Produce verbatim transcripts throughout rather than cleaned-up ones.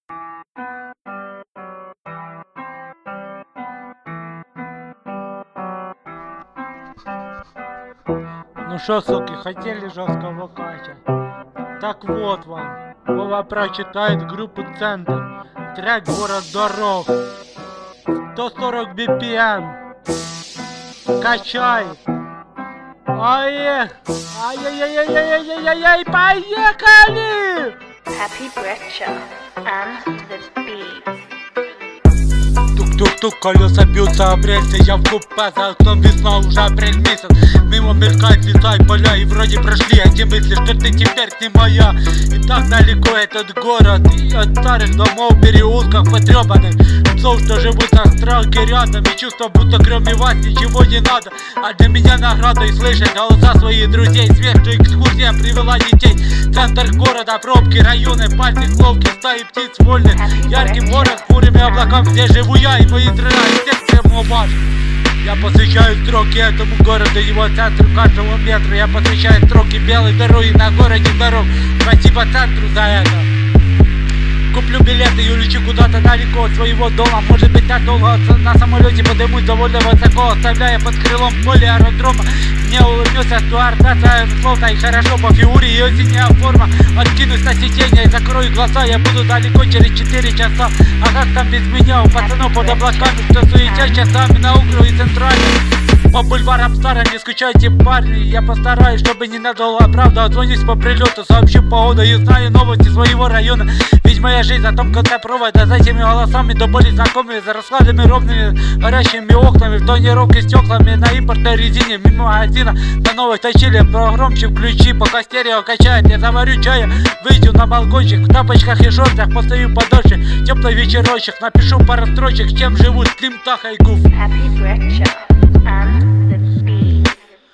Ну шо, суки, хотели жесткого кача? Так вот вам. Вова прочитает группу «Центр». Трек «Город дорог». сто сорок би пи эм. Качай. Ай, ай-яй-яй-яй-яй-яй-яй, поехали! Happy Brecha and the beat. Тук-тук-тук, колеса бьются об рельсы. Я в купе, за окном весна, уже апрель месяц. Мимо мелькает леса и поля, и вроде прошли эти мысли, что ты теперь не моя. И так далеко этот город, и от старых домов, переулков потрепанных, псов, что живут на страхе рядом, и чувство, будто кроме вас ничего не надо. А для меня награда и слышать голоса своих друзей. Свежая экскурсия привела детей. Центр города, пробки, районы, пальцы, ловки, стаи птиц вольных. Яркий город с бурыми облаками, где живу я, и мои друзья, и всех прямо ваш. Я посвящаю строки этому городу, его центру, каждому метру. Я посвящаю строки белой дороги на городе дорог. Спасибо центру за это. Куплю билеты и улечу куда-то далеко от своего дома. Может быть, так долго на самолете поднимусь довольно высоко, оставляя под крылом поле аэродрома. Мне улыбнется стюардесса, словно и хорошо по фигуре и осенняя форма. Откинусь на сиденье и закрою глаза, я буду далеко через четыре часа. А как там без меня, у пацанов под облаками, что суетят часами на углу и центральном. По бульварам старым не скучайте, парни. Я постараюсь, чтобы ненадолго, правда, отзвонюсь по прилету, сообщу погоду и знаю новости своего района. Ведь моя жизнь на том конце провода, за этими голосами до боли знакомыми, за раскладами ровными, горящими окнами, в тонировке стеклами, на импортной резине, мимо магазина, на новых точили, погромче включи, пока стерео качает. Я заварю чая, выйду на балкончик, в тапочках и шортах, постою подольше, теплый вечерочек, напишу пару строчек, чем живут Слим, Таха и Гуф. Happy Brecha and the beat.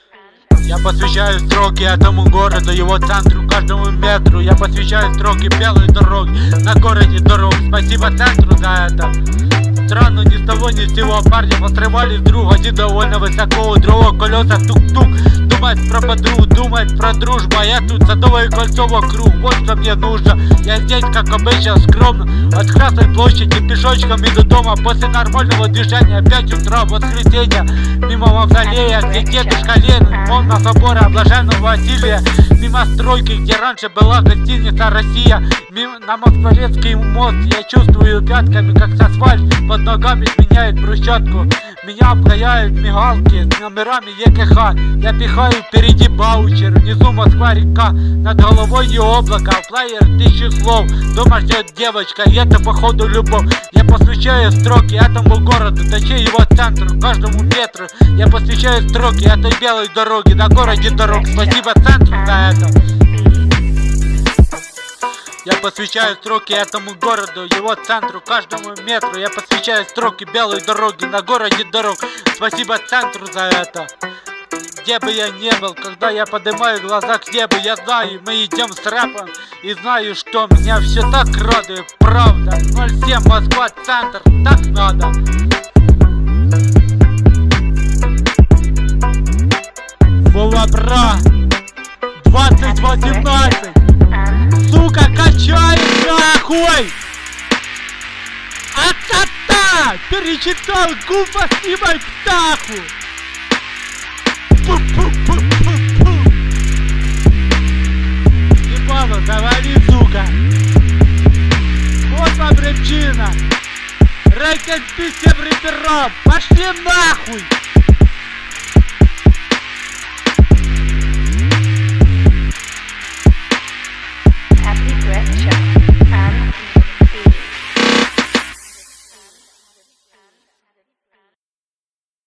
Я посвящаю строки этому городу, его центру, каждому метру. Я посвящаю строки белой дороги на городе дорог. Спасибо центру за это. Странно, ни с того ни с сего парни посрывались вдруг. Один довольно высоко, у другого колеса тук-тук. Думает про подругу, думает про дружбу. А я тут садовое кольцо вокруг. Вот что мне нужно. Я здесь, как обычно, скромно. От Красной площади пешочком иду дома. После нормального движения пять утра воскресенья. Мимо мавзолея, где дедушка Ленин, он на собора Блаженного Василия. Мимо стройки, где раньше была гостиница «Россия». Мимо на Москворецкий мост. Я чувствую пятками, как асфальт под ногами меняет брусчатку. Меня обгоняют мигалки с номерами Е К Х. Я пихаю впереди баучер. Внизу Москва-река, над головой не облако, флайер тысячи слов. Дома ждет девочка, и это походу любовь. Я посвящаю строки этому городу, точнее его центру, каждому метру. Я посвящаю строки этой белой дороги на городе дорог. Спасибо центру за это. Я посвящаю строки этому городу, его центру, каждому метру. Я посвящаю строки белой дороги на городе дорог. Спасибо центру за это. Где бы я не был, когда я поднимаю глаза к небу, я знаю, мы идем с рэпом. И знаю, что меня все так радует, правда. ноль семь Москва, центр, так надо. Вова, бра, двадцать восемнадцать. Сука, качай нахуй! А-та-та! Перечитал Гуфа, снимай птаху! Пу-пу-пу-пу-пу! Ебало, завали, сука! Вот вам причина! Рэкет всем рэперам! Пошли нахуй!